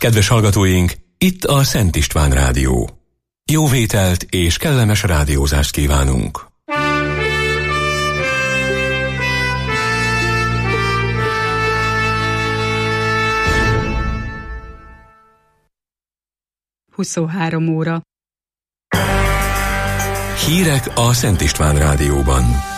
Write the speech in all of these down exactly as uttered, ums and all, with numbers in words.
Kedves hallgatóink, itt a Szent István Rádió. Jó vételt és kellemes rádiózást kívánunk! huszonhárom óra. Hírek a Szent István Rádióban.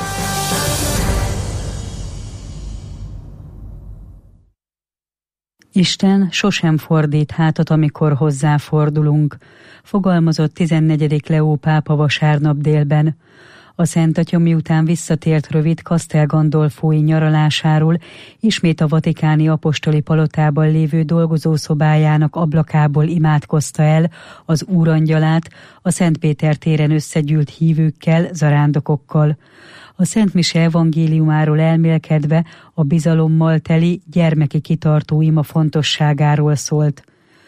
Isten sosem fordít hátat, amikor hozzáfordulunk, fogalmazott tizennegyedik Leó pápa vasárnap délben. A Szent Atya miután visszatért rövid Castel Gandolfói nyaralásáról, ismét a vatikáni apostoli palotában lévő dolgozószobájának ablakából imádkozta el az Úrangyalát a Szent Péter téren összegyűlt hívőkkel, zarándokokkal. A Szent Mise evangéliumáról elmélkedve a bizalommal teli gyermeki kitartó ima fontosságáról szólt.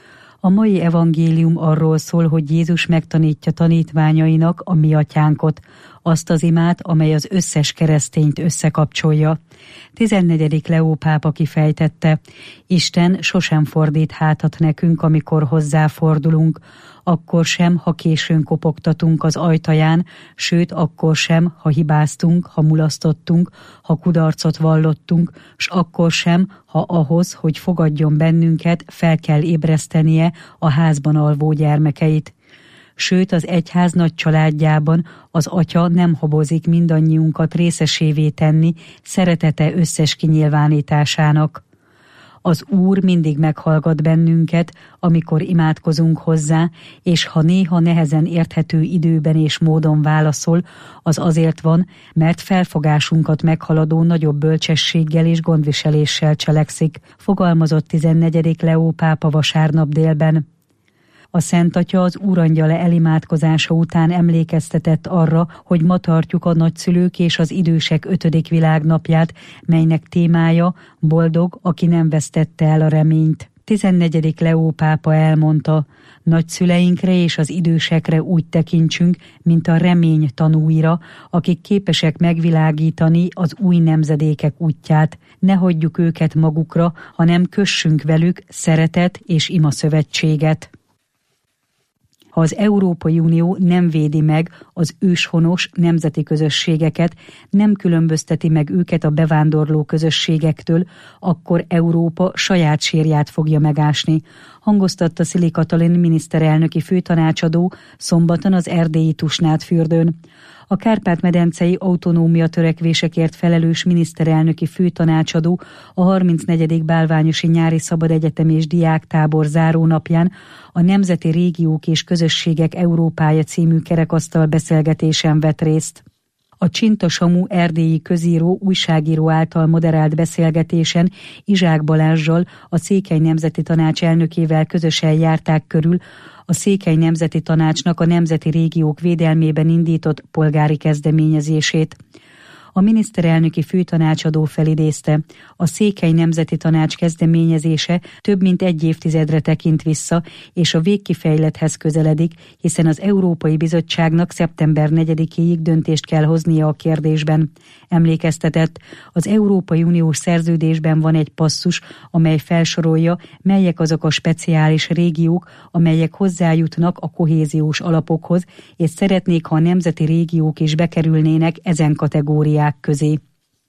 A mai evangélium arról szól, hogy Jézus megtanítja tanítványainak a mi atyánkot, azt az imát, amely az összes keresztényt összekapcsolja. tizennegyedik Leó pápa kifejtette, Isten sosem fordít hátat nekünk, amikor hozzáfordulunk, akkor sem, ha későn kopogtatunk az ajtaján, sőt, akkor sem, ha hibáztunk, ha mulasztottunk, ha kudarcot vallottunk, s akkor sem, ha ahhoz, hogy fogadjon bennünket, fel kell ébresztenie a házban alvó gyermekeit. Sőt, az egyház nagy családjában az Atya nem habozik mindannyiunkat részesévé tenni szeretete összes kinyilvánításának. Az Úr mindig meghallgat bennünket, amikor imádkozunk hozzá, és ha néha nehezen érthető időben és módon válaszol, az azért van, mert felfogásunkat meghaladó nagyobb bölcsességgel és gondviseléssel cselekszik, fogalmazott tizennegyedik Leó pápa vasárnap délben. A Szent Atya az Úrangyala elimádkozása után emlékeztetett arra, hogy ma tartjuk a nagyszülők és az idősek ötödik világnapját, melynek témája boldog, aki nem vesztette el a reményt. tizennegyedik Leó pápa elmondta, nagyszüleinkre és az idősekre úgy tekintsünk, mint a remény tanúira, akik képesek megvilágítani az új nemzedékek útját. Ne hagyjuk őket magukra, hanem kössünk velük szeretet és imaszövetséget. Ha az Európai Unió nem védi meg az őshonos nemzeti közösségeket, nem különbözteti meg őket a bevándorló közösségektől, akkor Európa saját sírját fogja megásni, hangoztatta Szili Katalin miniszterelnöki főtanácsadó szombaton az erdélyi Tusnádfürdőn. A Kárpát-medencei autonómia törekvésekért felelős miniszterelnöki főtanácsadó a harmincnegyedik Bálványosi Nyári Szabadegyetem és Diáktábor zárónapján a Nemzeti Régiók és Közösségek Európája című kerekasztal beszélgetésen vett részt. A Csinta Samu erdélyi közíró, újságíró által moderált beszélgetésen Izsák Balázssal, a Székely Nemzeti Tanács elnökével közösen járták körül a Székely Nemzeti Tanácsnak a nemzeti régiók védelmében indított polgári kezdeményezését. A miniszterelnöki főtanácsadó felidézte, a Székely Nemzeti Tanács kezdeményezése több mint egy évtizedre tekint vissza, és a végkifejlethez közeledik, hiszen az Európai Bizottságnak szeptember negyedikéig döntést kell hoznia a kérdésben. Emlékeztetett, az Európai Uniós szerződésben van egy passzus, amely felsorolja, melyek azok a speciális régiók, amelyek hozzájutnak a kohéziós alapokhoz, és szeretnék, ha a nemzeti régiók is bekerülnének ezen kategóriák közé.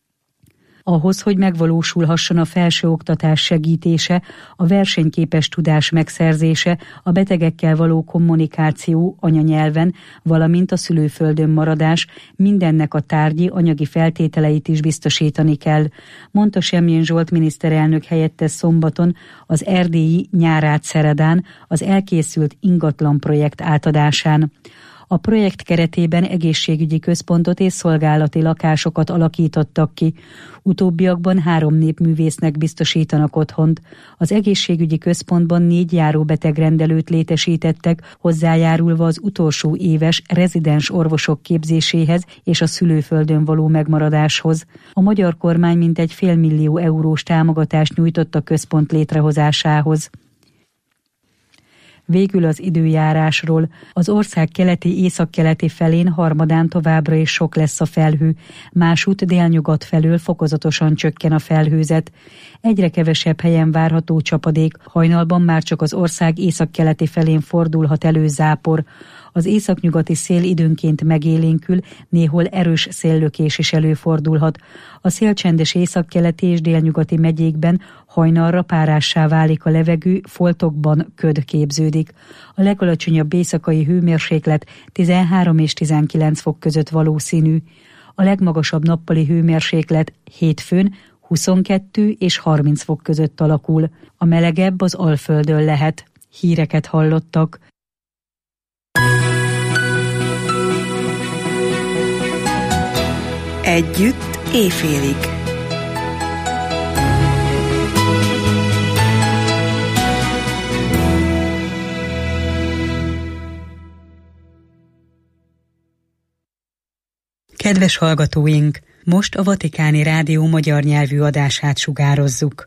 Ahhoz, hogy megvalósulhasson a felsőoktatás segítése, a versenyképes tudás megszerzése, a betegekkel való kommunikáció anyanyelven, valamint a szülőföldön maradás, mindennek a tárgyi, anyagi feltételeit is biztosítani kell, mondta Semjén Zsolt miniszterelnök helyettes szombaton az erdélyi Nyárát Szeredán az elkészült ingatlan projekt átadásán. A projekt keretében egészségügyi központot és szolgálati lakásokat alakítottak ki. Utóbbiakban három népművésznek biztosítanak otthont. Az egészségügyi központban négy járóbetegrendelőt létesítettek, hozzájárulva az utolsó éves rezidens orvosok képzéséhez és a szülőföldön való megmaradáshoz. A magyar kormány mintegy félmillió eurós támogatást nyújtott a központ létrehozásához. Végül az időjárásról. Az ország keleti-északkeleti felén harmadán továbbra is sok lesz a felhő, másút délnyugat felől fokozatosan csökken a felhőzet. Egyre kevesebb helyen várható csapadék, hajnalban már csak az ország északkeleti felén fordulhat elő zápor. Az északnyugati szél időnként megélénkül, néhol erős széllökés is előfordulhat. A szél csendes északkeleti és délnyugati megyékben hajnalra párássá válik a levegő, foltokban köd képződik. A legalacsonyabb éjszakai hőmérséklet tizenhárom és tizenkilenc fok között valószínű. A legmagasabb nappali hőmérséklet hétfőn huszonkettő és harminc fok között alakul. A melegebb az Alföldön lehet. Híreket hallottak. Együtt éjfélig. Kedves hallgatóink! Most a Vatikáni Rádió magyar nyelvű adását sugározzuk.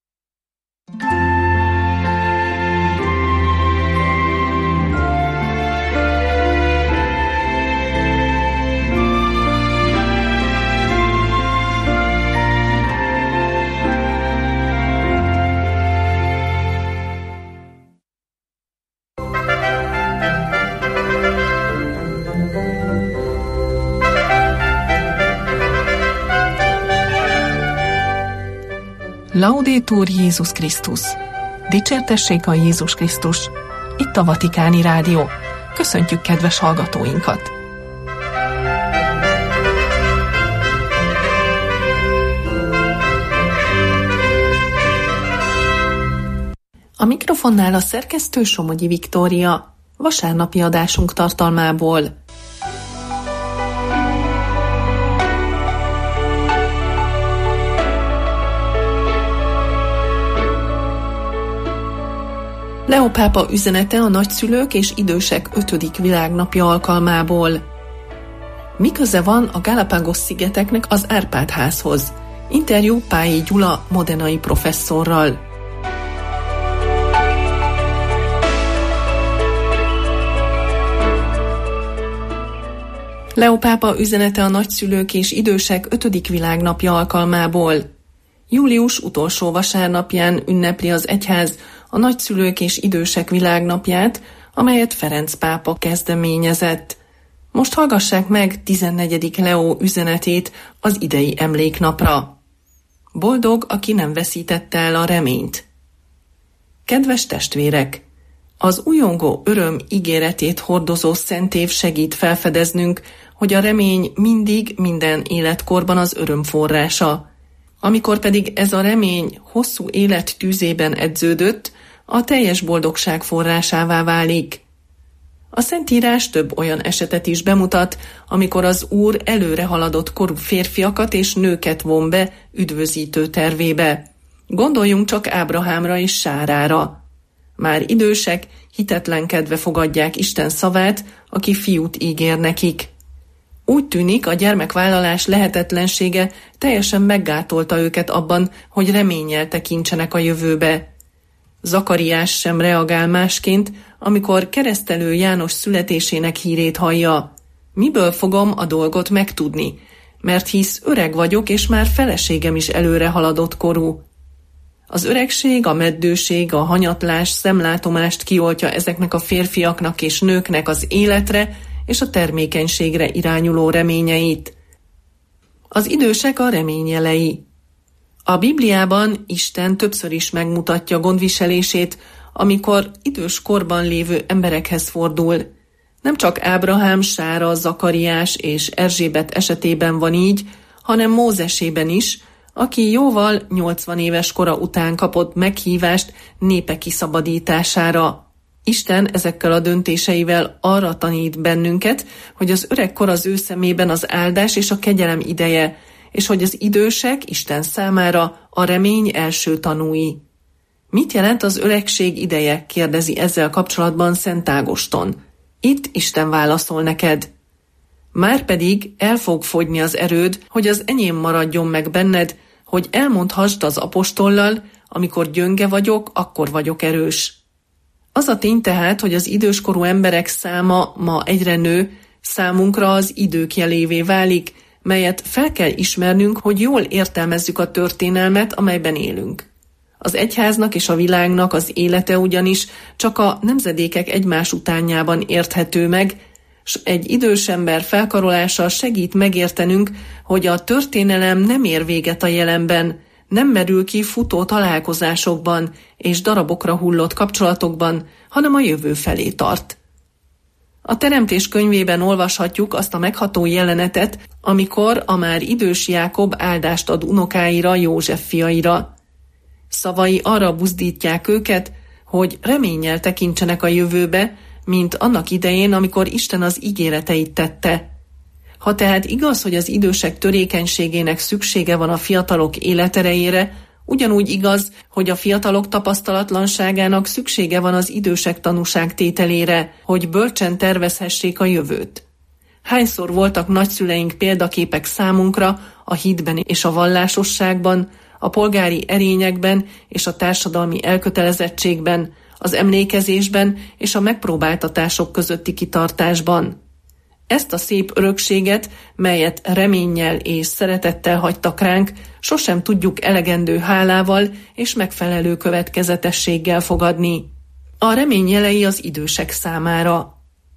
Laudetur Jézus Krisztus! Dicsértessék a Jézus Krisztus! Itt a Vatikáni Rádió. Köszöntjük kedves hallgatóinkat! A mikrofonnál a szerkesztő Somogyi Viktória, vasárnapi adásunk tartalmából. Leó pápa üzenete a nagyszülők és idősek ötödik világnapja alkalmából. Mi köze van a Galápagos-szigeteknek az Árpád-házhoz? Interjú Pályi Gyula modenai professzorral. Leó pápa üzenete a nagyszülők és idősek ötödik világnapja alkalmából. Július utolsó vasárnapján ünnepli az egyház a nagyszülők és idősek világnapját, amelyet Ferenc pápa kezdeményezett. Most hallgassák meg tizennegyedik Leó üzenetét az idei emléknapra. Boldog, aki nem veszítette el a reményt. Kedves testvérek! Az újongó öröm ígéretét hordozó szent év segít felfedeznünk, hogy a remény mindig minden életkorban az öröm forrása. Amikor pedig ez a remény hosszú élet tűzében edződött, a teljes boldogság forrásává válik. A Szentírás több olyan esetet is bemutat, amikor az Úr előre haladott korú férfiakat és nőket von be üdvözítő tervébe. Gondoljunk csak Ábrahámra és Sárára. Már idősek, hitetlenkedve fogadják Isten szavát, aki fiút ígér nekik. Úgy tűnik, a gyermekvállalás lehetetlensége teljesen meggátolta őket abban, hogy reménnyel tekintsenek a jövőbe. Zakariás sem reagál másként, amikor keresztelő János születésének hírét hallja. Miből fogom a dolgot megtudni? Mert hisz öreg vagyok, és már feleségem is előre haladott korú. Az öregség, a meddőség, a hanyatlás, szemlátomást kioltja ezeknek a férfiaknak és nőknek az életre és a termékenységre irányuló reményeit. Az idősek a reményjelei. A Bibliában Isten többször is megmutatja gondviselését, amikor idős korban lévő emberekhez fordul. Nem csak Ábrahám, Sára, Zakariás és Erzsébet esetében van így, hanem Mózesében is, aki jóval nyolcvan éves kora után kapott meghívást népe kiszabadítására. Isten ezekkel a döntéseivel arra tanít bennünket, hogy az öreg kor az ő szemében az áldás és a kegyelem ideje, és hogy az idősek Isten számára a remény első tanúi. Mit jelent az öregség ideje? Kérdezi ezzel kapcsolatban Szent Ágoston. Itt Isten válaszol neked. Márpedig el fog fogyni az erőd, hogy az enyém maradjon meg benned, hogy elmondhassd az apostollal, amikor gyönge vagyok, akkor vagyok erős. Az a tény tehát, hogy az időskorú emberek száma ma egyre nő, számunkra az idők jelévé válik, melyet fel kell ismernünk, hogy jól értelmezzük a történelmet, amelyben élünk. Az egyháznak és a világnak az élete ugyanis csak a nemzedékek egymás utánjában érthető meg, s egy idős ember felkarolása segít megértenünk, hogy a történelem nem ér véget a jelenben, nem merül ki futó találkozásokban és darabokra hullott kapcsolatokban, hanem a jövő felé tart. A Teremtés könyvében olvashatjuk azt a megható jelenetet, amikor a már idős Jákob áldást ad unokáira, József fiaira. Szavai arra buzdítják őket, hogy reménnyel tekintsenek a jövőbe, mint annak idején, amikor Isten az ígéreteit tette. Ha tehát igaz, hogy az idősek törékenységének szüksége van a fiatalok életerejére, ugyanúgy igaz, hogy a fiatalok tapasztalatlanságának szüksége van az idősek tanúságtételére, hogy bölcsen tervezhessék a jövőt. Hányszor voltak nagyszüleink példaképek számunkra a hitben és a vallásosságban, a polgári erényekben és a társadalmi elkötelezettségben, az emlékezésben és a megpróbáltatások közötti kitartásban. Ezt a szép örökséget, melyet reménnyel és szeretettel hagytak ránk, sosem tudjuk elegendő hálával és megfelelő következetességgel fogadni. A remény jelei az idősek számára.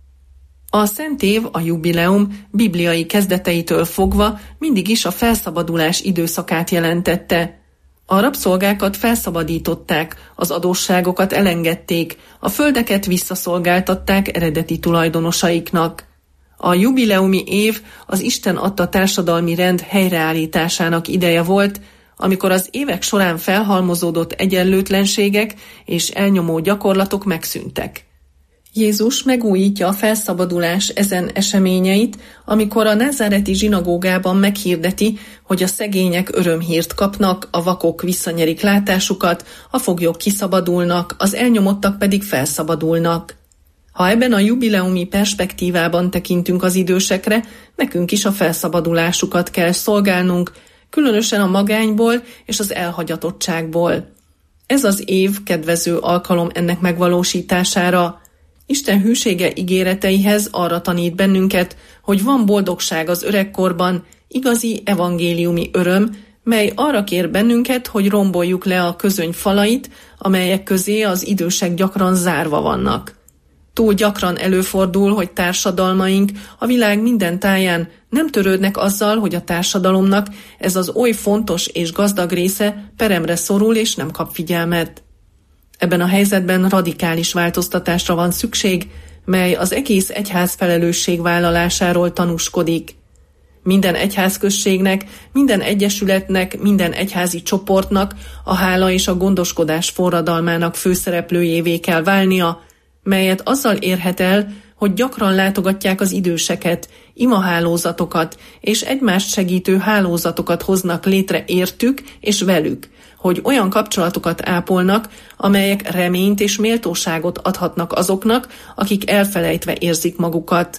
A Szent Év, a jubileum bibliai kezdeteitől fogva mindig is a felszabadulás időszakát jelentette. A rabszolgákat felszabadították, az adósságokat elengedték, a földeket visszaszolgáltatták eredeti tulajdonosaiknak. A jubileumi év az Isten adta társadalmi rend helyreállításának ideje volt, amikor az évek során felhalmozódott egyenlőtlenségek és elnyomó gyakorlatok megszűntek. Jézus megújítja a felszabadulás ezen eseményeit, amikor a názáreti zsinagógában meghirdeti, hogy a szegények örömhírt kapnak, a vakok visszanyerik látásukat, a foglyok kiszabadulnak, az elnyomottak pedig felszabadulnak. Ha ebben a jubileumi perspektívában tekintünk az idősekre, nekünk is a felszabadulásukat kell szolgálnunk, különösen a magányból és az elhagyatottságból. Ez az év kedvező alkalom ennek megvalósítására. Isten hűsége ígéreteihez arra tanít bennünket, hogy van boldogság az öregkorban, igazi evangéliumi öröm, mely arra kér bennünket, hogy romboljuk le a közöny falait, amelyek közé az idősek gyakran zárva vannak. Túl gyakran előfordul, hogy társadalmaink a világ minden táján nem törődnek azzal, hogy a társadalomnak ez az oly fontos és gazdag része peremre szorul és nem kap figyelmet. Ebben a helyzetben radikális változtatásra van szükség, mely az egész egyház felelősségvállalásáról tanúskodik. Minden egyházközségnek, minden egyesületnek, minden egyházi csoportnak a hála és a gondoskodás forradalmának főszereplőjévé kell válnia, melyet azzal érhet el, hogy gyakran látogatják az időseket, imahálózatokat és egymást segítő hálózatokat hoznak létre értük és velük, hogy olyan kapcsolatokat ápolnak, amelyek reményt és méltóságot adhatnak azoknak, akik elfelejtve érzik magukat.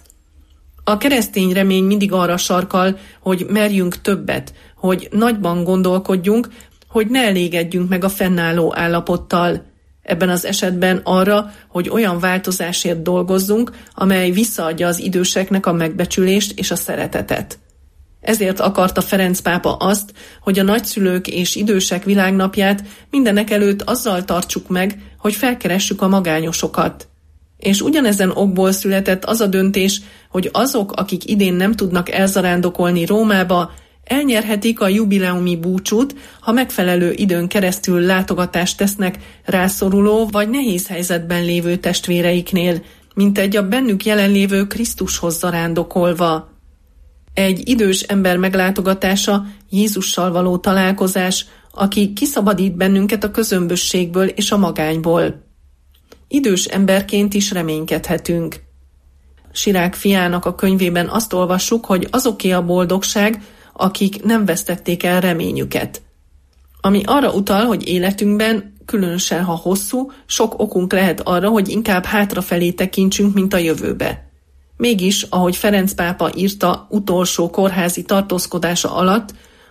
A keresztény remény mindig arra sarkal, hogy merjünk többet, hogy nagyban gondolkodjunk, hogy ne elégedjünk meg a fennálló állapottal. Ebben az esetben arra, hogy olyan változásért dolgozzunk, amely visszaadja az időseknek a megbecsülést és a szeretetet. Ezért akarta Ferenc pápa azt, hogy a nagyszülők és idősek világnapját mindenekelőtt azzal tartsuk meg, hogy felkeressük a magányosokat. És ugyanezen okból született az a döntés, hogy azok, akik idén nem tudnak elzarándokolni Rómába, elnyerhetik a jubileumi búcsút, ha megfelelő időn keresztül látogatást tesznek rászoruló vagy nehéz helyzetben lévő testvéreiknél, mint egy a bennük jelenlévő Krisztushoz zarándokolva. Egy idős ember meglátogatása, Jézussal való találkozás, aki kiszabadít bennünket a közömbösségből és a magányból. Idős emberként is reménykedhetünk. Sirák fiának a könyvében azt olvassuk, hogy azoké a boldogság, akik nem vesztették el reményüket. Ami arra utal, hogy életünkben, különösen ha hosszú, sok okunk lehet arra, hogy inkább hátrafelé tekintsünk, mint a jövőbe. Mégis, ahogy Ferenc pápa írta utolsó kórházi tartózkodása alatt,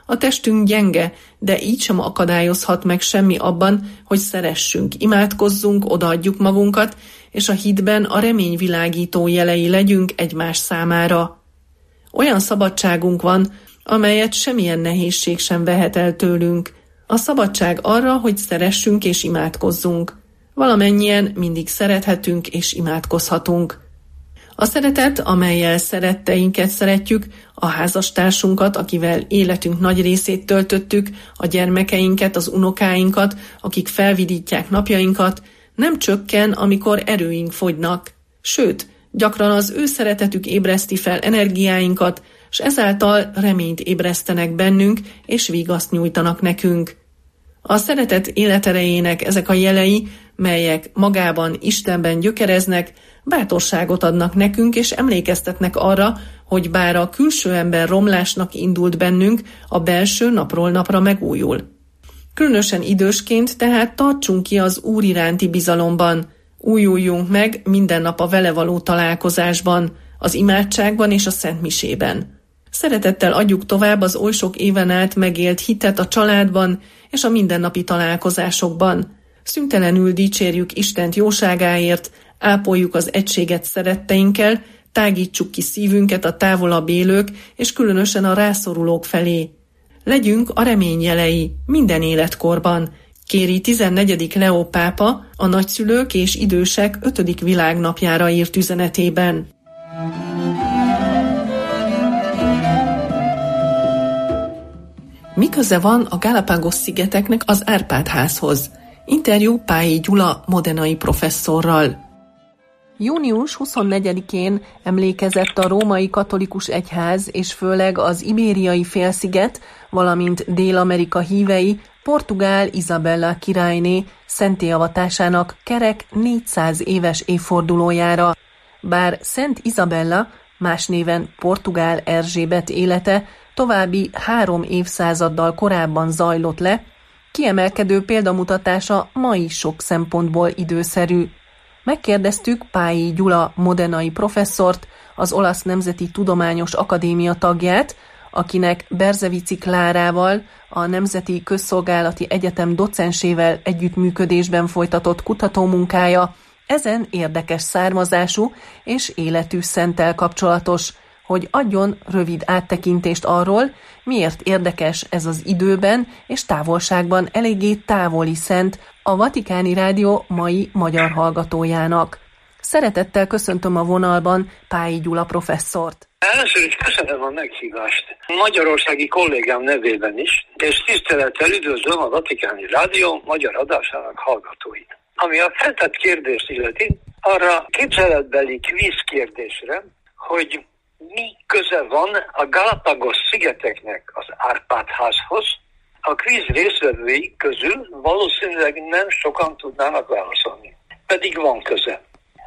A testünk gyenge, de így sem akadályozhat meg semmi abban, hogy szeressünk, imádkozzunk, odaadjuk magunkat, és a hitben a remény világító jelei legyünk egymás számára. Olyan szabadságunk van, amelyet semmilyen nehézség sem vehet el tőlünk. A szabadság arra, hogy szeressünk és imádkozzunk. Valamennyien mindig szerethetünk és imádkozhatunk. A szeretet, amellyel szeretteinket szeretjük, a házastársunkat, akivel életünk nagy részét töltöttük, a gyermekeinket, az unokáinkat, akik felvidítják napjainkat, nem csökken, amikor erőink fogynak. Sőt, gyakran az ő szeretetük ébreszti fel energiáinkat, s ezáltal reményt ébresztenek bennünk, és vigaszt nyújtanak nekünk. A szeretet életerejének ezek a jelei, melyek magában Istenben gyökereznek, bátorságot adnak nekünk, és emlékeztetnek arra, hogy bár a külső ember romlásnak indult bennünk, a belső napról napra megújul. Különösen idősként tehát tartsunk ki az Úr iránti bizalomban, újuljunk meg minden nap a vele való találkozásban, az imádságban és a szentmisében. Szeretettel adjuk tovább az oly sok éven át megélt hitet a családban és a mindennapi találkozásokban. Szüntelenül dicsérjük Istent jóságáért, ápoljuk az egységet szeretteinkkel, tágítsuk ki szívünket a távolabb élők és különösen a rászorulók felé. Legyünk a remény jelei minden életkorban, kéri tizennegyedik Leó pápa a nagyszülők és idősek ötödik világnapjára írt üzenetében. Mi köze van a Galápagos-szigeteknek az Árpád-házhoz? Interjú Pályi Gyula modenai professzorral. június huszonnegyedikén emlékezett a római katolikus egyház és főleg az ibériai félsziget, valamint Dél-Amerika hívei Portugál Izabella királyné szentélyavatásának kerek négyszáz éves évfordulójára. Bár Szent Izabella, más néven Portugál Erzsébet élete további három évszázaddal korábban zajlott le, kiemelkedő példamutatása ma is sok szempontból időszerű. Megkérdeztük Pályi Gyula modenai professzort, az Olasz Nemzeti Tudományos Akadémia tagját, akinek Berzevici Klárával, a Nemzeti Közszolgálati Egyetem docensével együttműködésben folytatott kutatómunkája ezen érdekes származású és életű szenttel kapcsolatos, hogy adjon rövid áttekintést arról, miért érdekes ez az időben és távolságban eléggé távoli szent a Vatikáni Rádió mai magyar hallgatójának. Szeretettel köszöntöm a vonalban Pályi Gyula professzort. Először is köszönöm a meghívást magyarországi kollégám nevében is, és tisztelettel üdvözlöm a Vatikáni Rádió magyar adásának hallgatóit. Ami a feltett kérdést illeti, arra képzeletbeli kvíz kérdésre, hogy mi köze van a Galápagos-szigeteknek az Árpád-házhoz, a kvíz résztvevői közül valószínűleg nem sokan tudnának válaszolni. Pedig van köze.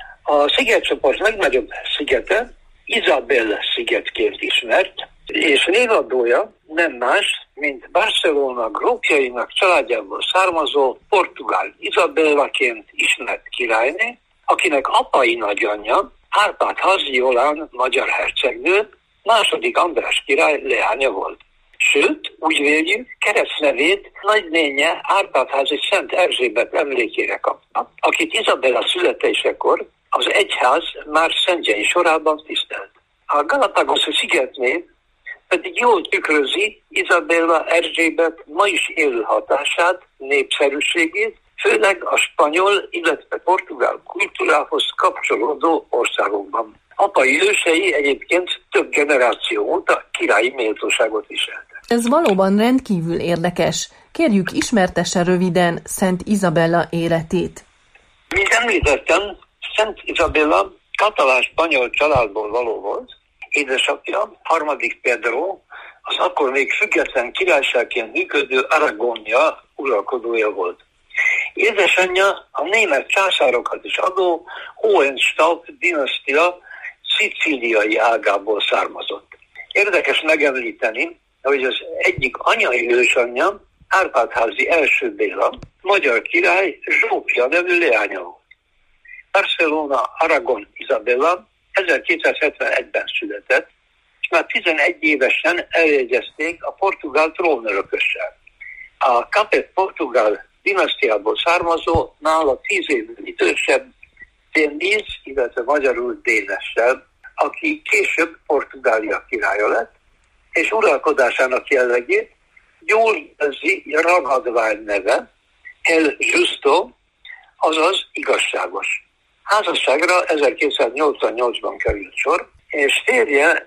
A szigetcsoport legnagyobb szigete Isabel szigetként ismert, és névadója nem más, mint Barcelona grófjainak családjából származó portugál Isabellaként ismert királyné, akinek apai nagyanyja Árpád-házi Jolán magyar hercegnő, második András király leánya volt. Sőt, úgy véljük, keresztnevét nagynénye Árpád-házi Szent Erzsébet emlékére kapta, akit Izabella születésekor az egyház már szentjei sorában tisztelt. A Galápagos szigetnév pedig jól tükrözi Izabella Erzsébet ma is élő hatását, népszerűségét, főleg a spanyol, illetve portugál kultúrához kapcsolódó országokban. Apai ősei egyébként több generáció óta királyi méltóságot viseltek. Ez valóban rendkívül érdekes. Kérjük, ismertesse röviden Szent Izabella életét. Mint említettem, Szent Izabella katalán-spanyol családból való volt. Édesapja, harmadik Pedro, az akkor még független királyságként működő Aragonia uralkodója volt. Édesanyja a német császárokat is adó Hohenstaufen dinasztia szicíliai ágából származott. Érdekes megemlíteni, hogy az egyik anyai ősanyja, Árpád-házi első Béla, magyar király Zsófia nevű leánya volt. Barcelona Aragon Isabella ezerkétszázhetvenegyben született, már tizenegy évesen eljegyezték a portugál trónörökössel. A Capet portugál dinasztiából származó, nála tíz évvel idősebb Denis, illetve magyarul Dénessel, aki később Portugália királya lett, és uralkodásának jellegét jól jelzi ragadvány neve, El Justo, azaz igazságos. Házasságra ezerkétszáznyolcvannyolcban került sor, és férje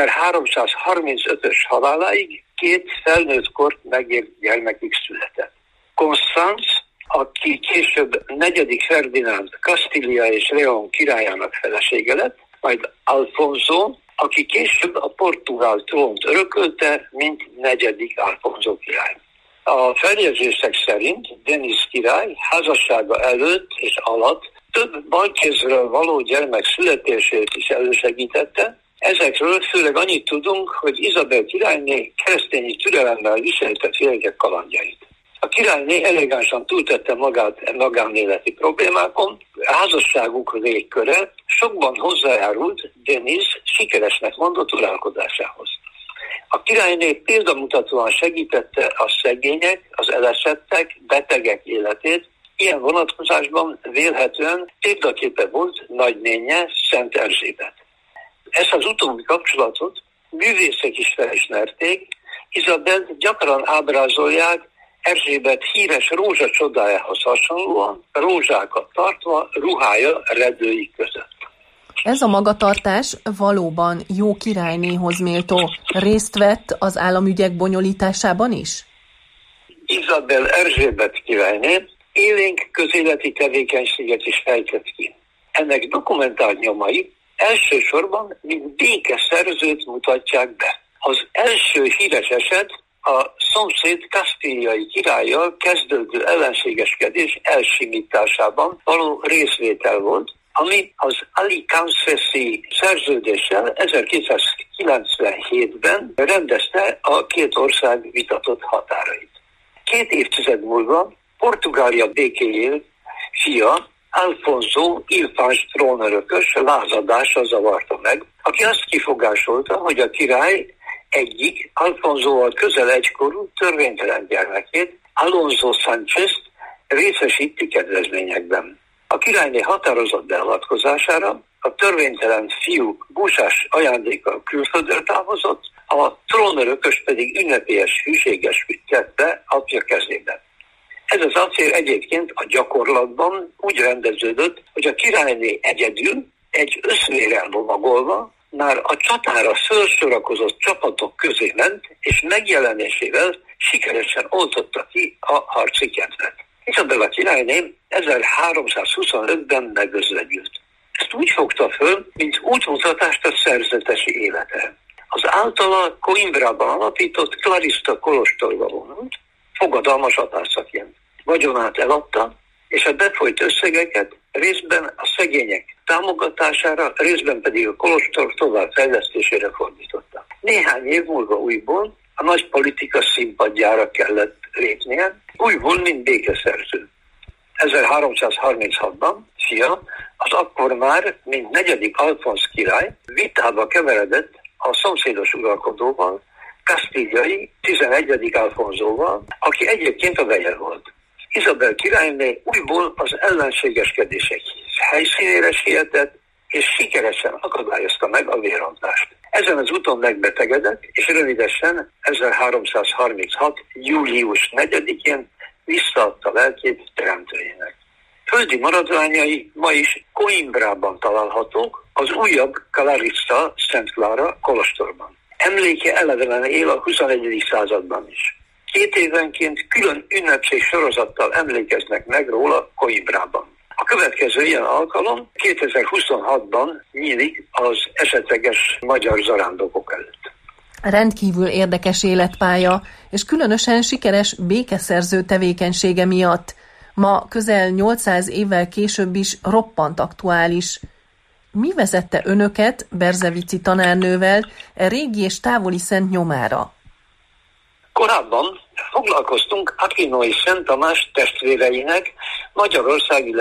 ezerháromszázharmincötös haláláig két felnőtt kort megért gyermekig született. Constance, aki később negyedik Ferdinánd Kastília és León királyának felesége lett, majd Alfonso, aki később a portugál trónt örökölte, mint negyedik Alfonso király. A feljegyzések szerint Denis király házassága előtt és alatt több balkézről való gyermek születését is elősegítette. Ezekről főleg annyit tudunk, hogy Izabel királyné keresztényi türelemmel viselte férjek kalandjait. A királyné elegánsan túltette magát magánéleti problémákon, házasságuk légköre sokban hozzájárult Denis sikeresnek mondott uralkodásához. A királyné példamutatóan segítette a szegények, az elesettek, betegek életét, ilyen vonatkozásban vélhetően példaképe volt nagynénje, Szent Erzsébet. Ezt az utóbbi kapcsolatot művészek is felismerték, Izabelt gyakran ábrázolják Erzsébet híres rózsa csodájához hasonlóan, rózsákat tartva ruhája redői között. Ez a magatartás valóban jó királynéhoz méltó. Részt vett az államügyek bonyolításában is? Izabel Erzsébet királyné élénk közéleti tevékenységet is fejtett ki. Ennek dokumentált nyomai elsősorban mint békeszerzőt mutatják be. Az első híres eset a szomszéd kasztíliai királlyal kezdődő ellenségeskedés elsimításában való részvétel volt, ami az Alicante-i szerződéssel ezerkétszázkilencvenhétben rendezte a két ország vitatott határait. Két évtized múlva Portugália békéjéért fia, Alfonso Ilfáns trónörökös lázadása zavarta meg, aki azt kifogásolta, hogy a király egyik Alfonsoval közel egykorú törvénytelen gyermekét, Alonso Sánchez-t részesíti kedvezményekben. A királyné határozott beavatkozására a törvénytelen fiú búsás ajándékkal külföldre távozott, a trónörökös pedig ünnepélyes hűséges tette apja kezébe. Ez az acél egyébként a gyakorlatban úgy rendeződött, hogy a királyné egyedül, egy összvérrel lovagolva már a csatára fölsorakozott csapatok közé ment, és megjelenésével sikeresen oltotta ki a harci kedvet. Izabella királyné ezerháromszázhuszonötben megözvegyült. Ezt úgy fogta föl, mint útmutatást a szerzetesi életre. Az általa Coimbrában alapított Clarista kolostorba vonult, fogadalmas atászaként. Vagyonát eladta, és a befolyt összegeket részben a szegények támogatására, részben pedig a kolostor továbbfejlesztésére fordította. Néhány év múlva újból a nagy politika színpadjára kellett lépnie, újból mint békeszerző. ezerháromszázharminchatban fia, az akkor már, mint negyedik Alfonz király, vitába keveredett a szomszédos uralkodóval, kasztíliai tizenegyedik Alfonzóval, aki egyébként a veje volt. Izabel királyné újból az ellenségeskedések helyszínére sietett, és sikeresen akadályozta meg a vérontást. Ezen az úton megbetegedett, és rövidesen ezerháromszázharminchat. július negyedikén visszaadta lelkét teremtőjének. Földi maradványai ma is Coimbrában találhatók, az újabb Clarissa Szent Clara kolostorban. Emléke elevenen él a huszonegyedik században is. Két évenként külön ünnepség sorozattal emlékeznek meg róla Coimbrában. A következő ilyen alkalom kétezer-huszonhatban nyílik az esetleges magyar zarándokok előtt. Rendkívül érdekes életpálya, és különösen sikeres békeszerző tevékenysége miatt ma közel nyolcszáz évvel később is roppant aktuális. Mi vezette önöket, Berzevici tanárnővel, e régi és távoli szent nyomára? Korábban foglalkoztunk Aquinói Szent Tamás testvéreinek magyarországi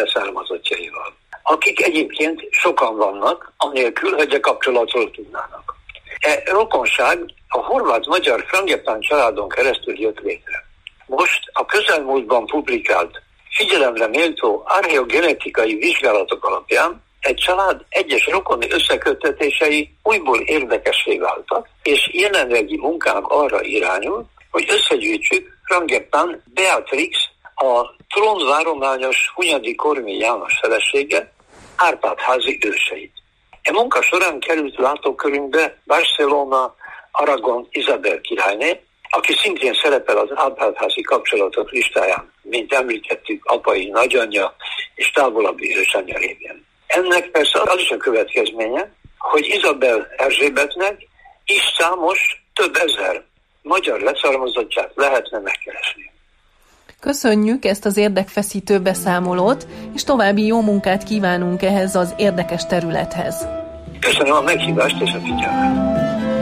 leszármazottjaival, akik egyébként sokan vannak, anélkül, hogy a kapcsolatról tudnának. E rokonság a horvát-magyar Frangepán családon keresztül jött létre. Most a közelmúltban publikált, figyelemre méltó archeogenetikai vizsgálatok alapján egy család egyes rokoni összeköttetései újból érdekessé váltak, és jelenlegi munkánk arra irányul, hogy összegyűjtsük Frangepán Beatrix, a trónvárományos Hunyadi Korvin János felesége, Árpád-házi őseit. E munka során került látókörünkbe Barcelona Aragon Izabel királyné, aki szintén szerepel az Árpád-házi kapcsolatok listáján, mint említettük, apai nagyanyja és távolabbi ősanyja révén. Ennek persze az is a következménye, hogy Izabel Erzsébetnek is számos, több ezer magyar leszármazottját lehetne megkeresni. Köszönjük ezt az érdekfeszítő beszámolót, és további jó munkát kívánunk ehhez az érdekes területhez. Köszönöm a meghívást és a figyelmet.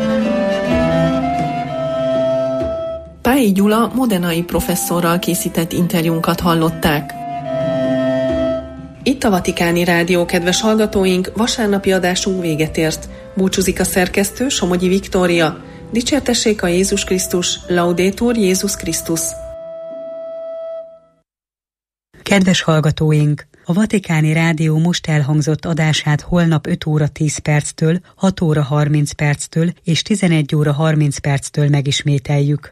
Pályi Gyula modenai professzorral készített interjúnkat hallották. Itt a Vatikáni Rádió, kedves hallgatóink, vasárnapi adásunk véget ért. Búcsúzik a szerkesztő, Somogyi Viktória. Dicsértessék a Jézus Krisztus, Laudetur Jézus Krisztus. Kedves hallgatóink! A Vatikáni Rádió most elhangzott adását holnap öt óra tíz perctől, hat óra harminc perctől és tizenegy óra harminc perctől megismételjük.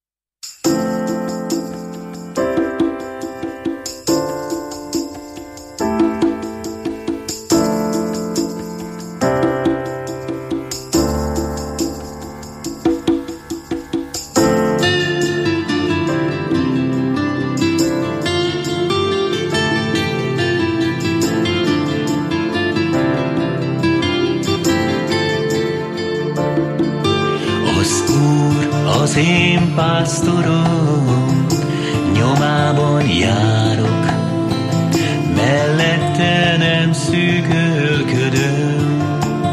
Az én pásztorom, nyomában járok, mellette nem szűkölködöm.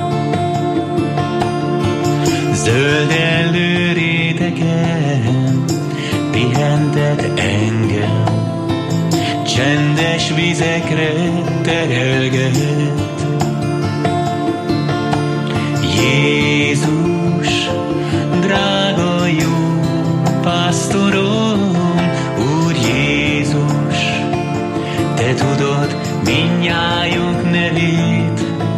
Zöld előréteken pihentet engem, csendes vizekre terelget. Jézus, drága jó pásztorom, Úr Jézus, te tudod mindnyájunk nevét.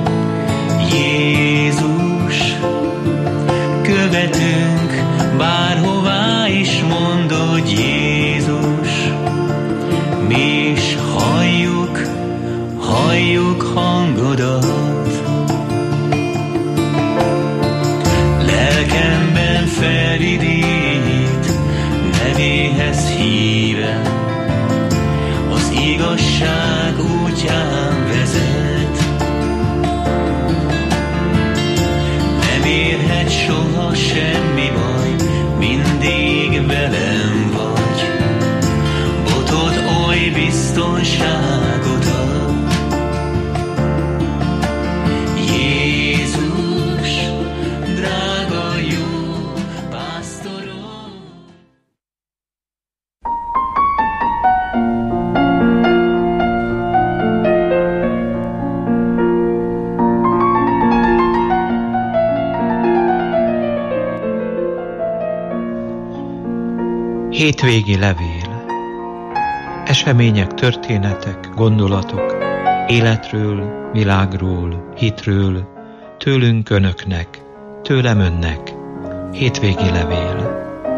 Jézus, követünk, bárhová is mondod, Jézus, mi is halljuk, halljuk hangodat. Lelkemben felidít, nevéhez híven, az igazság útján vezet. Nem érhet soha semmi baj, mindig velem vagy, botod oly biztonságot ad. Hétvégi levél. Események, történetek, gondolatok, életről, világról, hitről, tőlünk önöknek, tőlem önnek. Hétvégi levél.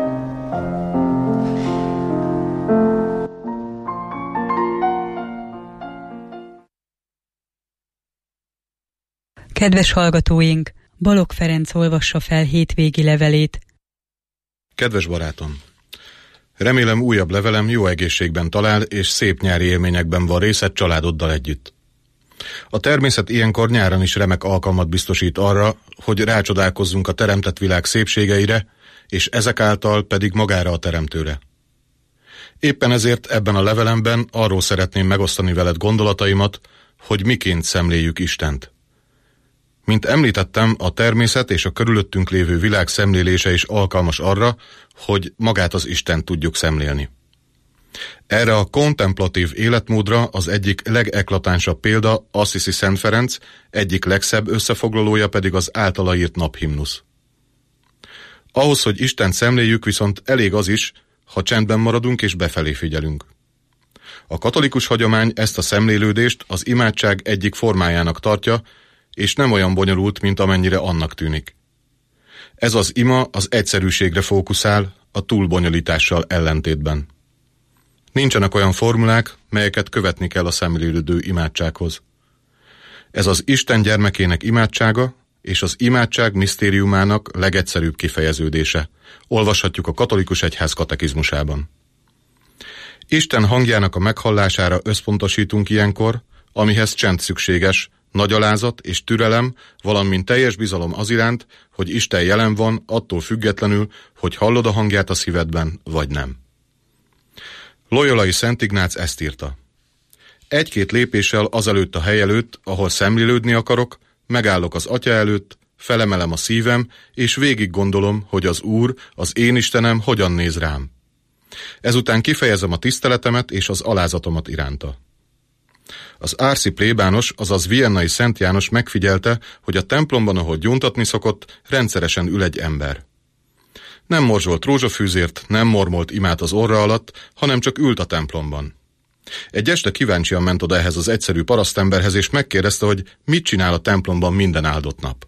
Kedves hallgatóink, Balogh Ferenc olvassa fel hétvégi levelét. Kedves barátom! Remélem újabb levelem jó egészségben talál, és szép nyári élményekben van részed családoddal együtt. A természet ilyenkor nyáron is remek alkalmat biztosít arra, hogy rácsodálkozzunk a teremtett világ szépségeire, és ezek által pedig magára a teremtőre. Éppen ezért ebben a levelemben arról szeretném megosztani veled gondolataimat, hogy miként szemléljük Istent. Mint említettem, a természet és a körülöttünk lévő világ szemlélése is alkalmas arra, hogy magát az Istent tudjuk szemlélni. Erre a kontemplatív életmódra az egyik legeklatánsabb példa Assisi Szent Ferenc, egyik legszebb összefoglalója pedig az általa írt naphimnusz. Ahhoz, hogy Istent szemléljük, viszont elég az is, ha csendben maradunk és befelé figyelünk. A katolikus hagyomány ezt a szemlélődést az imádság egyik formájának tartja, és nem olyan bonyolult, mint amennyire annak tűnik. Ez az ima az egyszerűségre fókuszál, a túlbonyolítással ellentétben. Nincsenek olyan formulák, melyeket követni kell a szemlélődő imádsághoz. Ez az Isten gyermekének imádsága, és az imádság misztériumának legegyszerűbb kifejeződése. Olvashatjuk a katolikus egyház katekizmusában. Isten hangjának a meghallására összpontosítunk ilyenkor, amihez csend szükséges, nagy alázat és türelem, valamint teljes bizalom az iránt, hogy Isten jelen van, attól függetlenül, hogy hallod a hangját a szívedben, vagy nem. Loyolai Szent Ignác ezt írta. Egy-két lépéssel azelőtt a hely előtt, ahol szemlélődni akarok, megállok az Atya előtt, felemelem a szívem, és végig gondolom, hogy az Úr, az én Istenem hogyan néz rám. Ezután kifejezem a tiszteletemet és az alázatomat iránta. Az árszi plébános, azaz viennai Szent János megfigyelte, hogy a templomban, ahol gyóntatni szokott, rendszeresen ül egy ember. Nem morzsolt rózsafűzért, nem mormolt imát az orra alatt, hanem csak ült a templomban. Egy este kíváncsian ment oda ehhez az egyszerű parasztemberhez, és megkérdezte, hogy mit csinál a templomban minden áldott nap.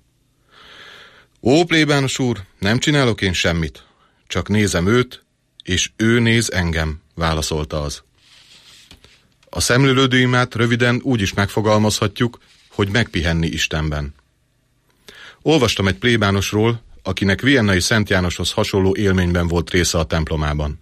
Ó, plébános úr, nem csinálok én semmit, csak nézem őt, és ő néz engem, válaszolta az. A szemlélődő imát röviden úgy is megfogalmazhatjuk, hogy megpihenni Istenben. Olvastam egy plébánosról, akinek viennai Szent Jánoshoz hasonló élményben volt része a templomában.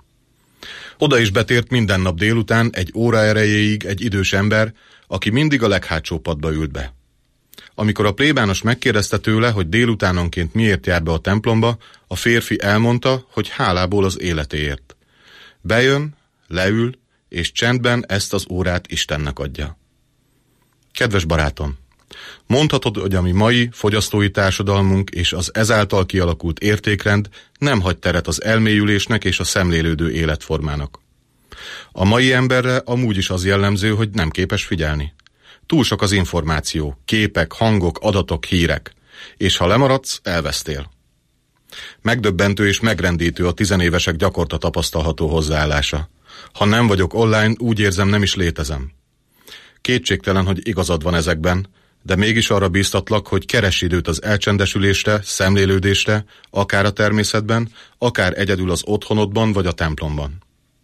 Oda is betért minden nap délután egy óra erejéig egy idős ember, aki mindig a leghátsó padba ült be. Amikor a plébános megkérdezte tőle, hogy délutánonként miért jár be a templomba, a férfi elmondta, hogy hálából az életéért. Bejön, leül, és csendben ezt az órát Istennek adja. Kedves barátom, mondhatod, hogy a mi mai fogyasztói társadalmunk és az ezáltal kialakult értékrend nem hagy teret az elmélyülésnek és a szemlélődő életformának. A mai emberre amúgy is az jellemző, hogy nem képes figyelni. Túl sok az információ, képek, hangok, adatok, hírek, és ha lemaradsz, elvesztél. Megdöbbentő és megrendítő a tizenévesek gyakorta tapasztalható hozzáállása. Ha nem vagyok online, úgy érzem, nem is létezem. Kétségtelen, hogy igazad van ezekben, de mégis arra bíztatlak, hogy keress időt az elcsendesülésre, szemlélődésre, akár a természetben, akár egyedül az otthonodban vagy a templomban.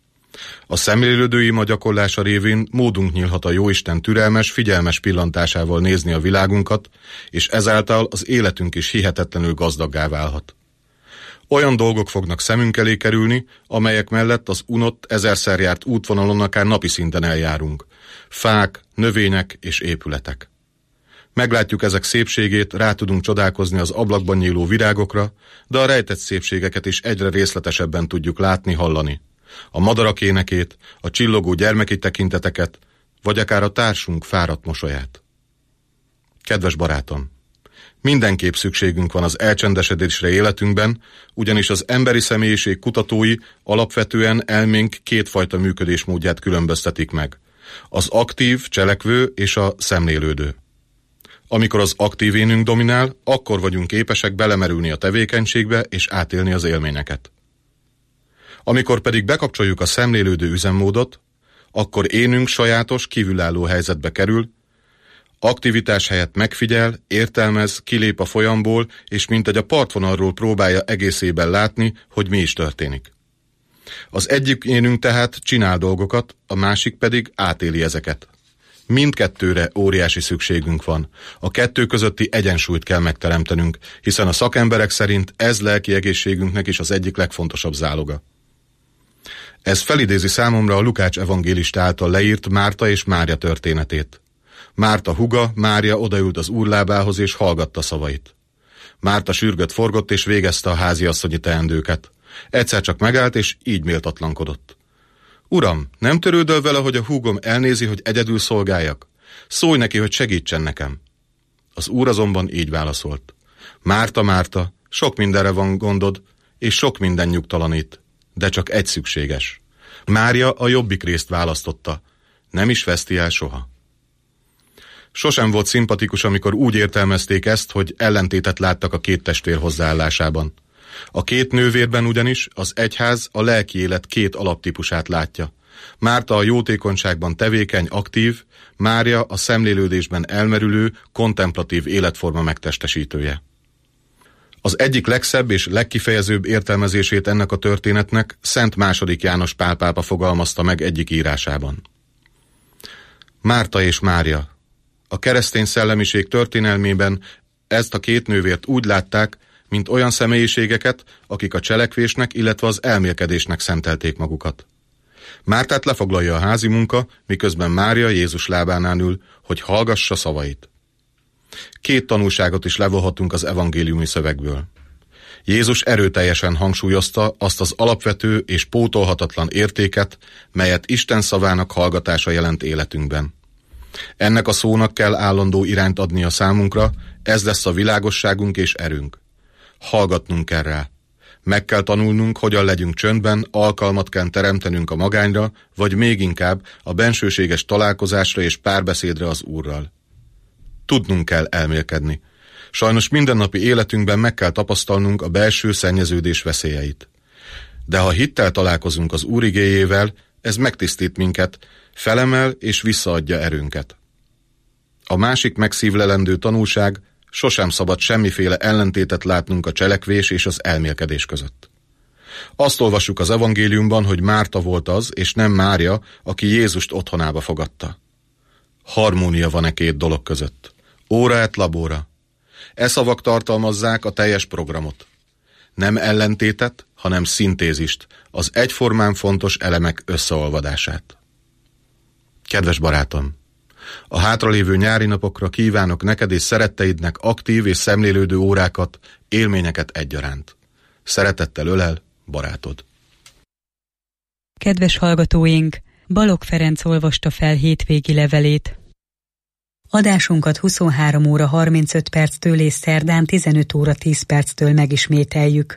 A szemlélődő ima gyakorlása révén módunk nyílhat a Jóisten türelmes, figyelmes pillantásával nézni a világunkat, és ezáltal az életünk is hihetetlenül gazdaggá válhat. Olyan dolgok fognak szemünk elé kerülni, amelyek mellett az unott, ezerszer járt útvonalon akár napi szinten eljárunk. Fák, növények és épületek. Meglátjuk ezek szépségét, rá tudunk csodálkozni az ablakban nyíló virágokra, de a rejtett szépségeket is egyre részletesebben tudjuk látni, hallani. A madarak énekét, a csillogó gyermeki tekinteteket, vagy akár a társunk fáradt mosolyát. Kedves barátom! Mindenképp szükségünk van az elcsendesedésre életünkben, ugyanis az emberi személyiség kutatói alapvetően elménk kétfajta működésmódját különböztetik meg. Az aktív, cselekvő és a szemlélődő. Amikor az aktív énünk dominál, akkor vagyunk képesek belemerülni a tevékenységbe és átélni az élményeket. Amikor pedig bekapcsoljuk a szemlélődő üzemmódot, akkor énünk sajátos, kívülálló helyzetbe kerül, aktivitás helyett megfigyel, értelmez, kilép a folyamból, és mintegy a partvonalról próbálja egészében látni, hogy mi is történik. Az egyik énünk tehát csinál dolgokat, a másik pedig átéli ezeket. Mindkettőre óriási szükségünk van. A kettő közötti egyensúlyt kell megteremtenünk, hiszen a szakemberek szerint ez lelki egészségünknek is az egyik legfontosabb záloga. Ez felidézi számomra a Lukács evangélista által leírt Márta és Mária történetét. Márta húga, Mária odaült az Úr lábához és hallgatta szavait. Márta sürgött, forgott és végezte a háziasszonyi teendőket. Egyszer csak megállt és így méltatlankodott. Uram, nem törődöl vele, hogy a húgom elnézi, hogy egyedül szolgáljak? Szólj neki, hogy segítsen nekem. Az Úr azonban így válaszolt. Márta, Márta, sok mindenre van gondod, és sok minden nyugtalanít, de csak egy szükséges. Mária a jobbik részt választotta, nem is veszti el soha. Sosem volt szimpatikus, amikor úgy értelmezték ezt, hogy ellentétet láttak a két testvér hozzáállásában. A két nővérben ugyanis az egyház a lelki élet két alaptípusát látja. Márta a jótékonyságban tevékeny, aktív, Mária a szemlélődésben elmerülő, kontemplatív életforma megtestesítője. Az egyik legszebb és legkifejezőbb értelmezését ennek a történetnek Szent második János Pál pápa fogalmazta meg egyik írásában. Márta és Mária. A keresztény szellemiség történelmében ezt a két nővért úgy látták, mint olyan személyiségeket, akik a cselekvésnek, illetve az elmélkedésnek szentelték magukat. Mártát lefoglalja a házi munka, miközben Mária Jézus lábánál ül, hogy hallgassa szavait. Két tanulságot is levonhatunk az evangéliumi szövegből. Jézus erőteljesen hangsúlyozta azt az alapvető és pótolhatatlan értéket, melyet Isten szavának hallgatása jelent életünkben. Ennek a szónak kell állandó irányt adni a számunkra, ez lesz a világosságunk és erőnk. Hallgatnunk kell rá. Meg kell tanulnunk, hogyan legyünk csöndben, alkalmat kell teremtenünk a magányra, vagy még inkább a bensőséges találkozásra és párbeszédre az Úrral. Tudnunk kell elmélkedni. Sajnos mindennapi életünkben meg kell tapasztalnunk a belső szennyeződés veszélyeit. De ha hittel találkozunk az Úr igéjével, ez megtisztít minket, felemel és visszaadja erőnket. A másik megszívlelendő tanulság, sosem szabad semmiféle ellentétet látnunk a cselekvés és az elmélkedés között. Azt olvassuk az evangéliumban, hogy Márta volt az, és nem Mária, aki Jézust otthonába fogadta. Harmónia van e két dolog között. Ora et labora. E szavak tartalmazzák a teljes programot. Nem ellentétet, hanem szintézist, az egyformán fontos elemek összeolvadását. Kedves barátom! A hátralévő nyári napokra kívánok neked és szeretteidnek aktív és szemlélődő órákat, élményeket egyaránt. Szeretettel ölel, barátod. Kedves hallgatóink! Balogh Ferenc olvasta fel hétvégi levelét. Adásunkat huszonhárom óra harmincöt perctől és szerdán tizenöt óra tíz perctől megismételjük.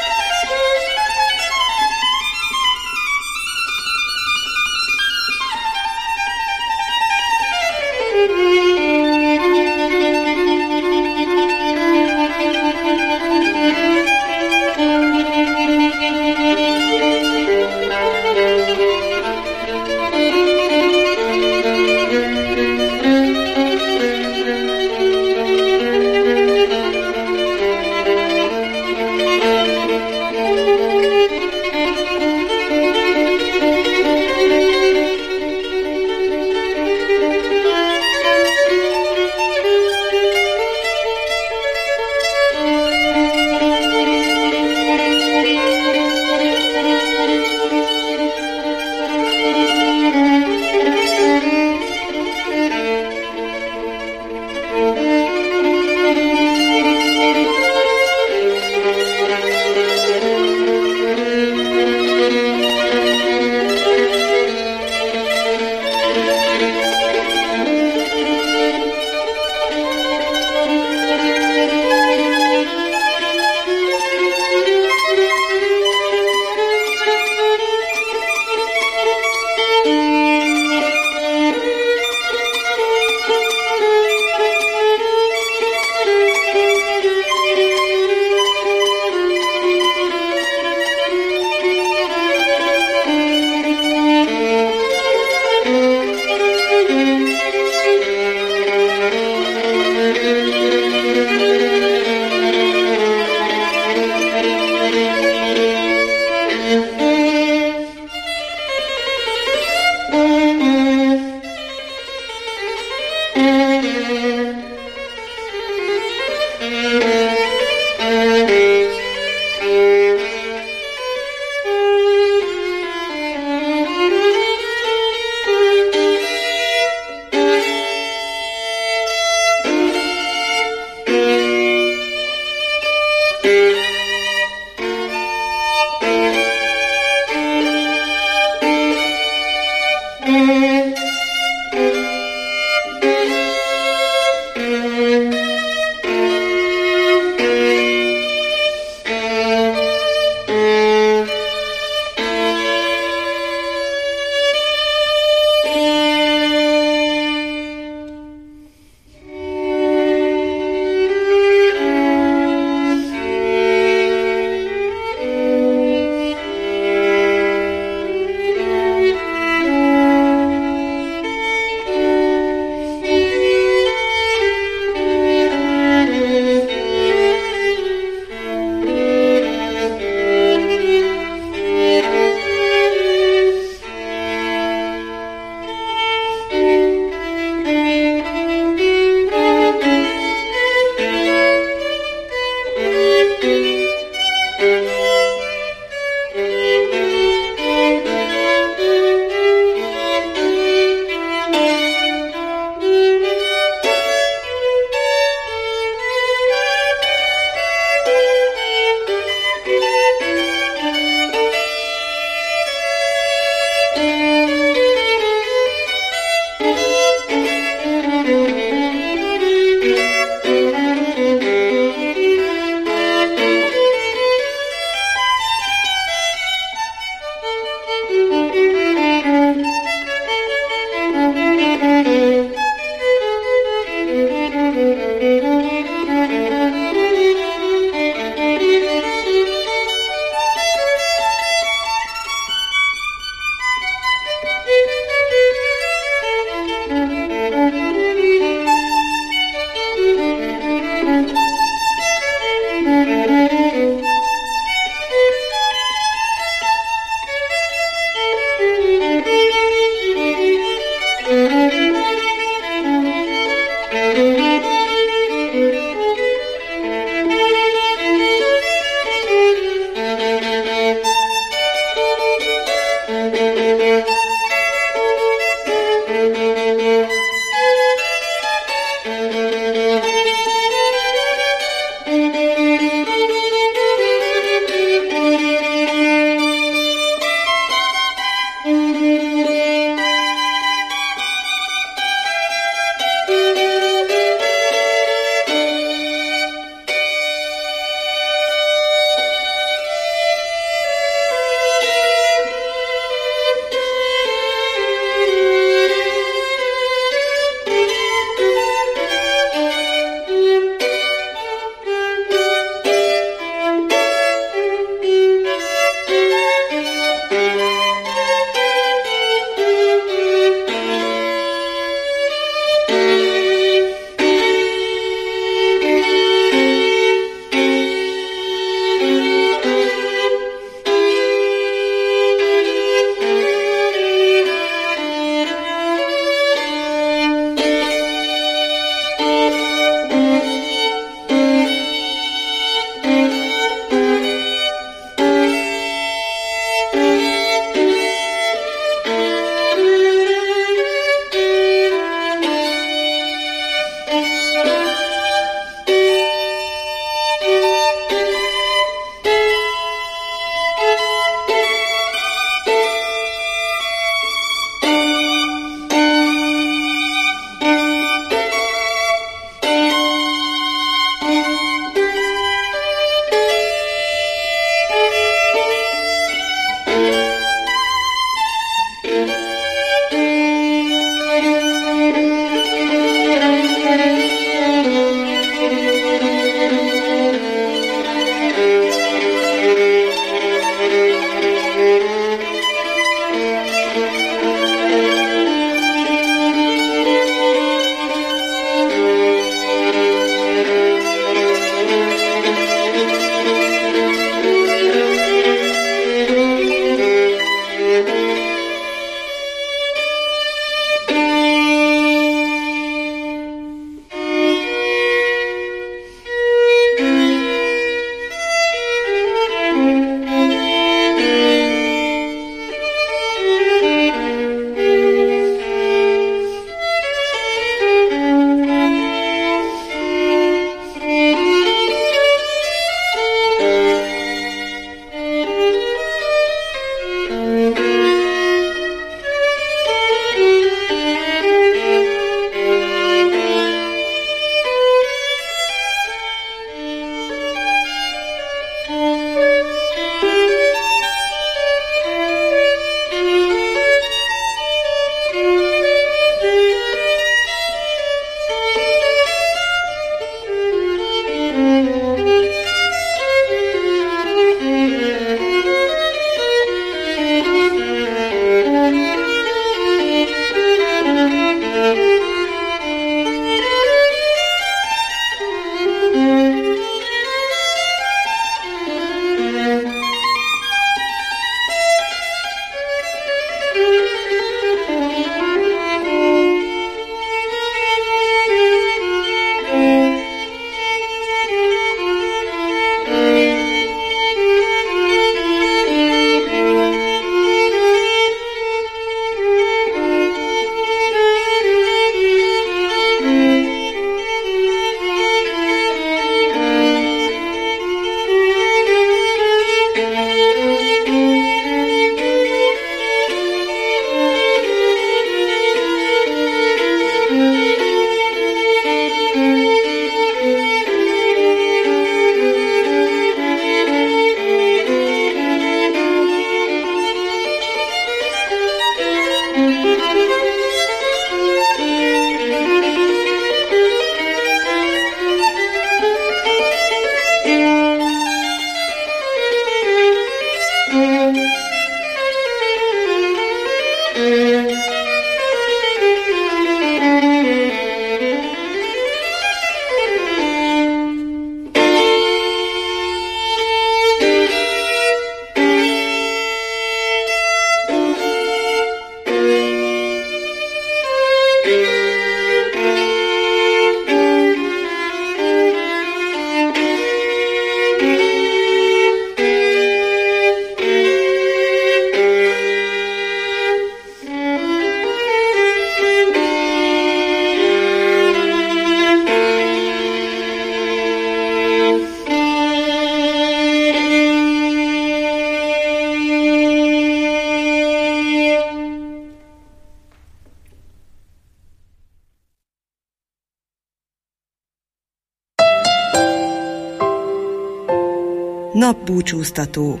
Napbúcsúztató.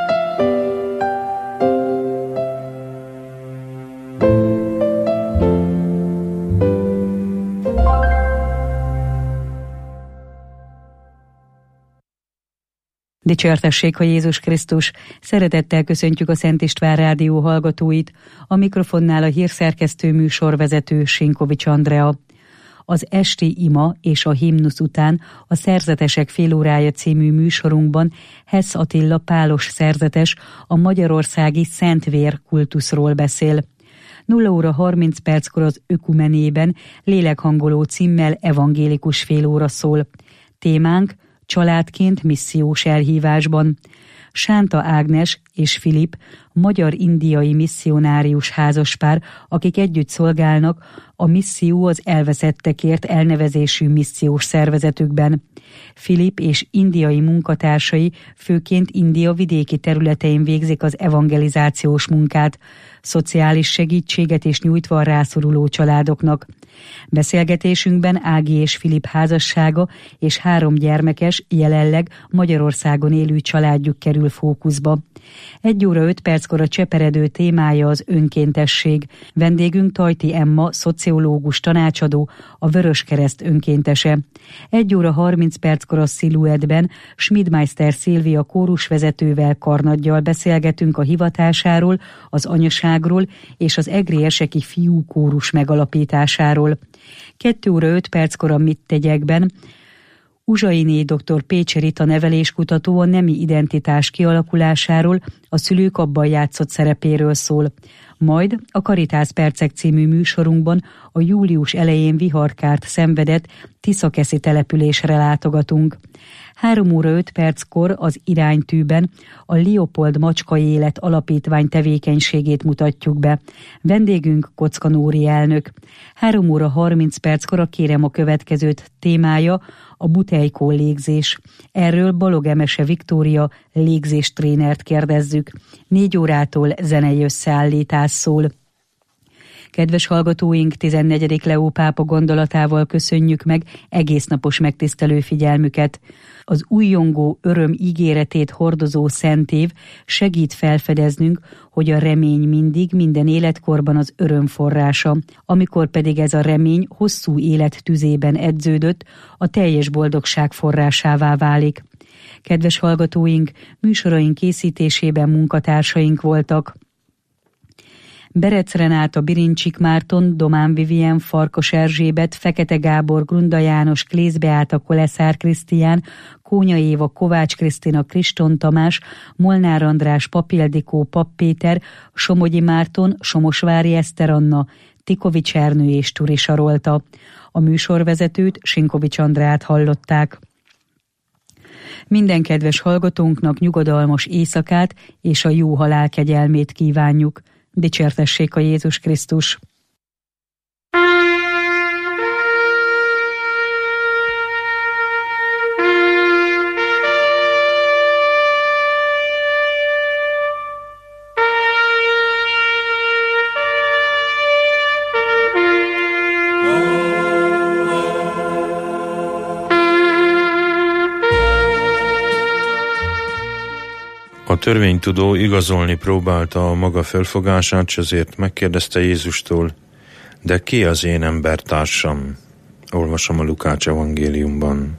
Dicsértessék a Jézus Krisztus! Szeretettel köszöntjük a Szent István Rádió hallgatóit, a mikrofonnál a hírszerkesztő műsorvezető Sinkovics Andrea. Az esti ima és a himnusz után a Szerzetesek félórája című műsorunkban Hess Attila pálos szerzetes a magyarországi Szentvér kultuszról beszél. nulla óra harminc perckor az Ökumenében lélekhangoló címmel evangélikus félóra szól. Témánk: családként missziós elhívásban. Sánta Ágnes és Filip magyar-indiai misszionárius házaspár, akik együtt szolgálnak a Misszió az elveszettekért elnevezésű missziós szervezetükben. Filip és indiai munkatársai főként India vidéki területein végzik az evangelizációs munkát, szociális segítséget és nyújtva a rászoruló családoknak. Beszélgetésünkben Ági és Filip házassága és három gyermekes, jelenleg Magyarországon élő családjuk kerül fókuszba. Egy óra öt perckor a cseperedő témája az önkéntesség. Vendégünk Tajti Emma, szociológus tanácsadó, a Vöröskereszt önkéntese. Egy óra harminc perckor a Sziluettben Schmidmeister Szilvia kórusvezetővel, karnaggyal beszélgetünk a hivatásáról, az anyaságról és az egrieseki fiú kórus megalapításáról. Kettő óra öt perckor a Mit tegyekben Uzsainé dr. Pécse Rita neveléskutató a nemi identitás kialakulásáról, a szülők abban játszott szerepéről szól. Majd a Karitász Percek című műsorunkban a július elején viharkárt szenvedett Tiszakeszi településre látogatunk. Három óra öt perckor az Iránytűben a Leopold Macska Élet Alapítvány tevékenységét mutatjuk be. Vendégünk Kocka Nóri elnök. Három óra harminc perckor a Kérem a következőt témája a butejkó légzés. Erről Balog Emese Viktória légzéstrénert kérdezzük. Négy órától zenei összeállítás szól. Kedves hallgatóink, tizennegyedik Leó pápa gondolatával köszönjük meg egésznapos megtisztelő figyelmüket. Az újjongó öröm ígéretét hordozó szent év segít felfedeznünk, hogy a remény mindig, minden életkorban az öröm forrása, amikor pedig ez a remény hosszú élet tüzében edződött, a teljes boldogság forrásává válik. Kedves hallgatóink, műsoraink készítésében munkatársaink voltak: Berec Renáta, Birincsik Márton, Domán Vivien, Farkas Erzsébet, Fekete Gábor, Grunda János, Klész Beáta, Koleszár Krisztián, Kónya Éva, Kovács Krisztina, Kriston Tamás, Molnár András, Papildikó, Papp Péter, Somogyi Márton, Somosvári Eszter Anna, Tikovics Ernő és Turi Sarolta. A műsorvezetőt, Sinkovics Andrát hallották. Minden kedves hallgatónknak nyugodalmas éjszakát és a jó halál kegyelmét kívánjuk. Dicsértessék a Jézus Krisztus! A törvénytudó igazolni próbálta a maga felfogását, s ezért megkérdezte Jézustól: de ki az én embertársam? Olvasom a Lukács evangéliumban.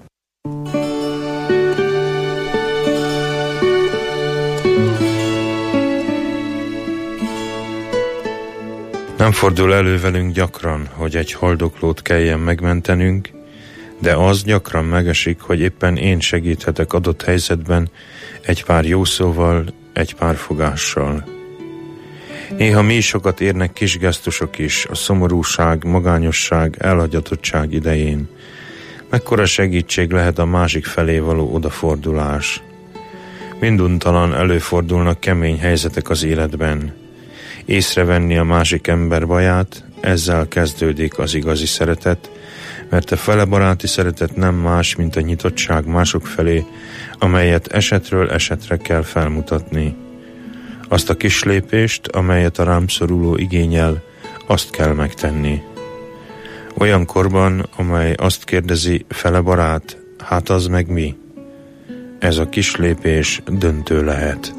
Nem fordul elő velünk gyakran, hogy egy haldoklót kelljen megmentenünk, de az gyakran megesik, hogy éppen én segíthetek adott helyzetben egy pár jó szóval, egy pár fogással. Néha mi sokat érnek kis gesztusok is, a szomorúság, magányosság, elhagyatottság idején. Mekkora segítség lehet a másik felé való odafordulás. Minduntalan előfordulnak kemény helyzetek az életben. Észrevenni a másik ember baját, ezzel kezdődik az igazi szeretet, mert a felebaráti szeretet nem más, mint a nyitottság mások felé, amelyet esetről esetre kell felmutatni. Azt a kis lépést, amelyet a rám szoruló igényel, azt kell megtenni. Olyan korban, amely azt kérdezi, fele barát, hát az meg mi? ez a kis lépés döntő lehet.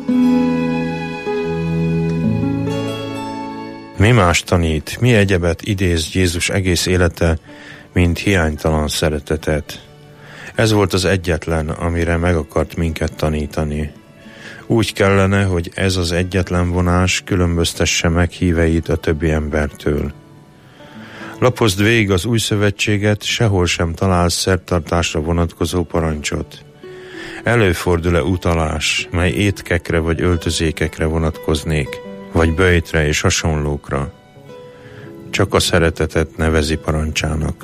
Mi más tanít, mi egyebet idéz Jézus egész élete, mint hiánytalan szeretetet? Ez volt az egyetlen, amire meg akart minket tanítani. Úgy kellene, hogy ez az egyetlen vonás különböztesse meg híveit a többi embertől. Lapozd végig az új szövetséget, sehol sem találsz szertartásra vonatkozó parancsot. Előfordul-e utalás, mely étkekre vagy öltözékekre vonatkoznék, vagy böjtre és hasonlókra? Csak a szeretetet nevezi parancsának.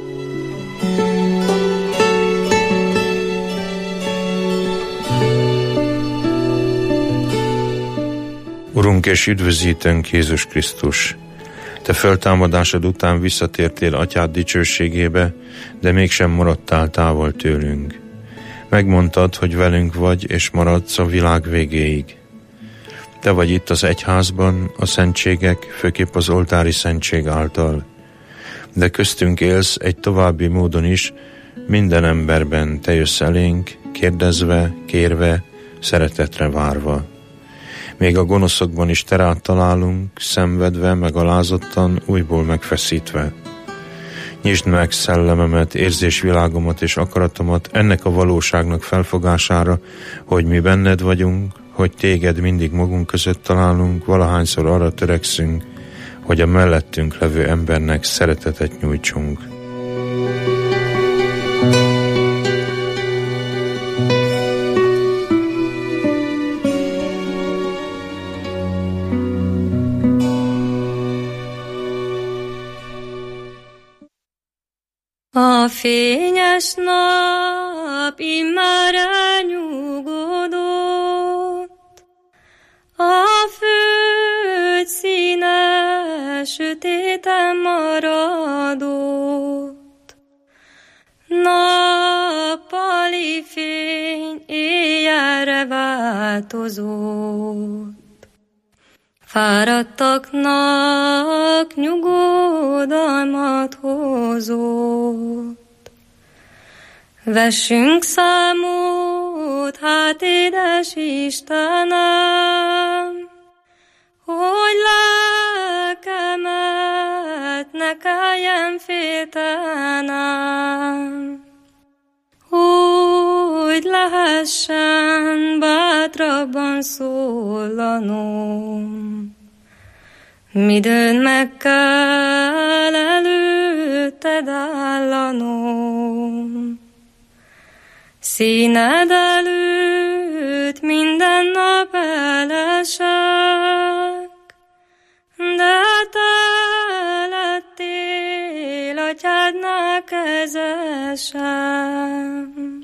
Urunk és üdvözítőnk Jézus Krisztus! Te föltámadásod után visszatértél Atyád dicsőségébe, de mégsem maradtál távol tőlünk. Megmondtad, hogy velünk vagy, és maradsz a világ végéig. Te vagy itt az egyházban, a szentségek, főképp az oltári szentség által. De köztünk élsz egy további módon is, minden emberben te jössz elénk, kérdezve, kérve, szeretetre várva. Még a gonoszokban is te rád találunk, szenvedve, megalázottan, újból megfeszítve. Nyisd meg szellememet, érzésvilágomat és akaratomat ennek a valóságnak felfogására, hogy mi benned vagyunk, hogy téged mindig magunk között találunk, valahányszor arra törekszünk, hogy a mellettünk levő embernek szeretetet nyújtsunk. A fényes nap immár elnyugodott, a föld színe sötéten maradott. Nappali fény éjjelre változott. Fáradtaknak nyugodalmat hozott. Vessünk számot, hát édes Istenem, hogy lelkemet ne kelljen féltenem, hogy lehessen bátrabban szólanom. Midőn meg kell előtted állanom, színed előtt minden nap elesek, de te lettél Atyádnál kezesem.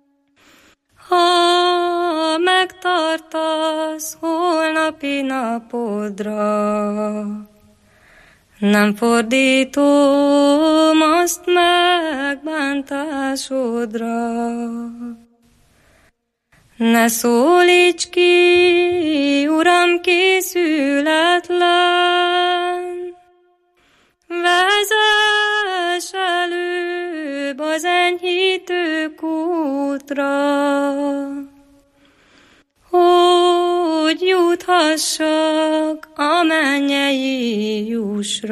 Ha megtartasz holnapi napodra, nem fordítom azt megbántásodra. Ne szólíts ki, Uram, készületlen, vezess előbb az enyhítő kútra, hogy juthassak a mennyei jussra.